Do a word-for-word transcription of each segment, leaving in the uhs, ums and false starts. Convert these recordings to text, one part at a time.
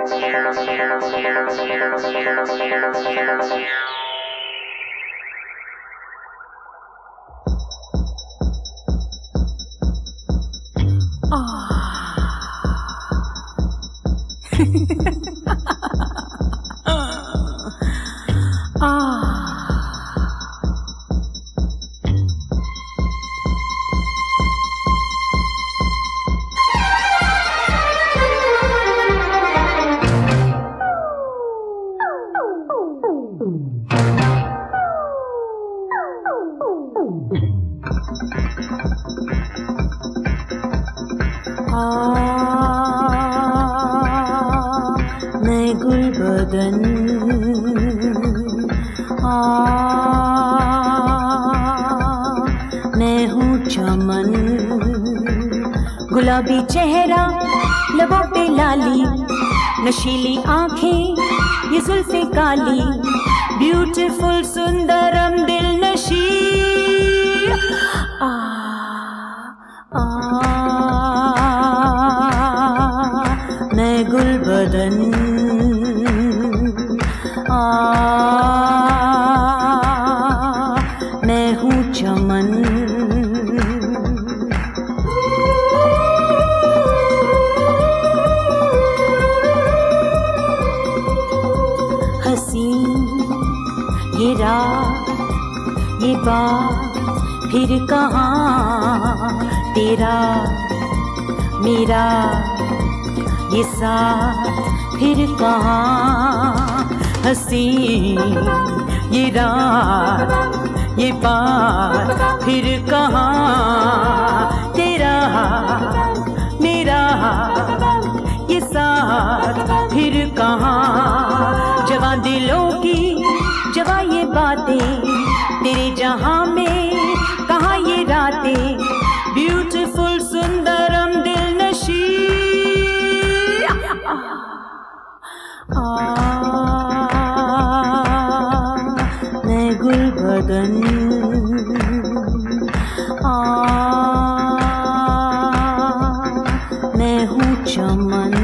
मैं गुलबदन आ मैं हूँ चमन, गुलाबी चेहरा लबों पे लाली, नशीली आंखें ये जुल्फे काली, ब्यूटीफुल सुंदरम दिल नशी। आ आ मैं गुलबदन आ मैं हूँ चमन। हसीन ये रात ये बात फिर कहाँ, तेरा मेरा ये साथ फिर कहाँ। हसीन ये रात ये बात फिर कहाँ, तेरा मेरा ये साथ फिर कहाँ। जवां दिलों की जवां ये बातें, तेरे जहां में कहाँ ये रातें, ब्यूटीफुल सुंदरम दिल नशी। आ मैं गुलबदन आ मैं हूँ चमन।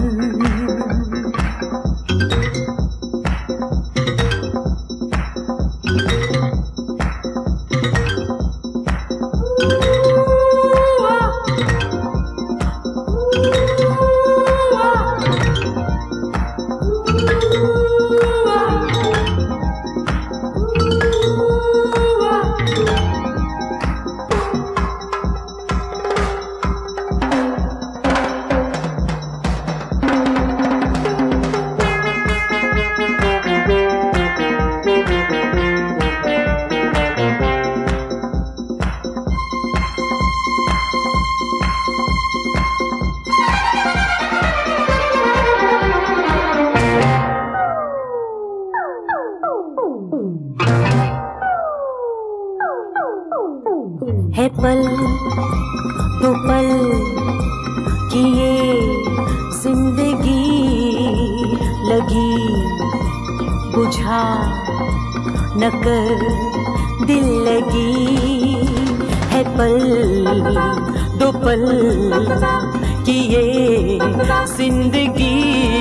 है पल दो पल की ये जिंदगी, लगी बुझा न कर दिल लगी। है पल दो पल की ये जिंदगी,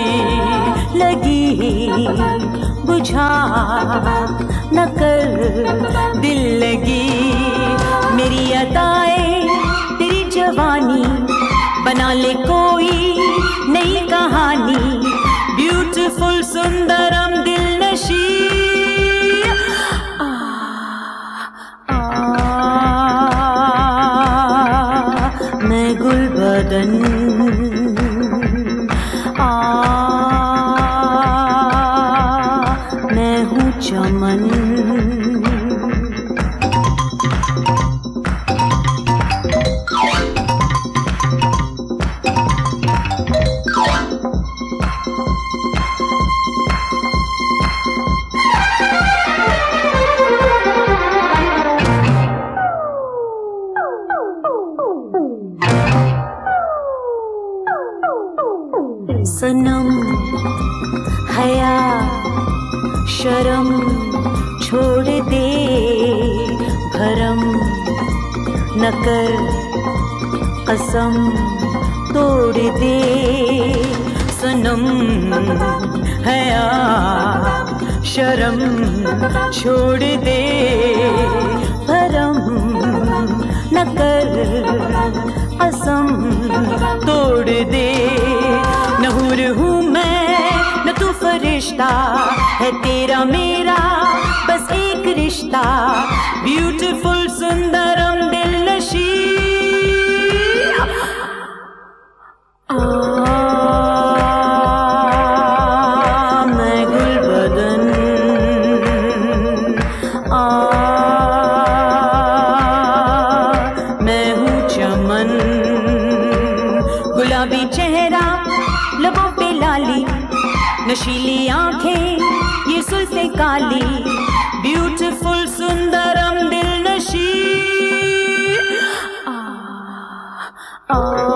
लगी बुझा न कर दिल लगी। मेरी अदाएं तेरी जवानी, बना ले कोई नई कहानी, ब्यूटीफुल सुंदरम दिल नशी। आ, आ, मैं गुलबदन आ मैं हूँ चमन। सनम हया शर्म छोड़ दे, भरम न कर कसम तोड़ दे। सनम हया शर्म छोड़ दे, भरम न कर कसम तोड़ दे। न हूर हूँ मैं न तू फरिश्ता, है तेरा मेरा बस एक रिश्ता। ब्यूटीफुल सुंदरम दिल नशी, मैं गुल बदन, आ मैं हूँ चमन। गुलाबी चेहरा लबों पे लाली, नशीली आंखें ये सुल्फे काली। ब्यूटीफुल सुंदरम दिल नशी, आ, आ